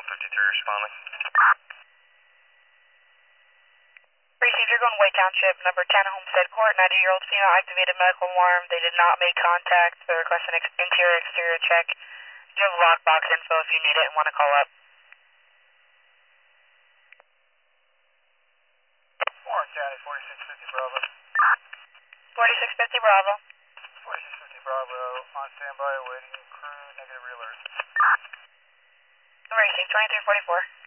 153 responding. Receive, you're going White Township, number 10, Homestead Court, 90-year-old female, activated medical alarm. They did not make contact. They request an interior-exterior check. You have lockbox info if you need it and want to call up. Warren County, 4650 Bravo. 4650 Bravo. 4650 Bravo, on standby, awaiting crew, negative realert. Racing, 2344.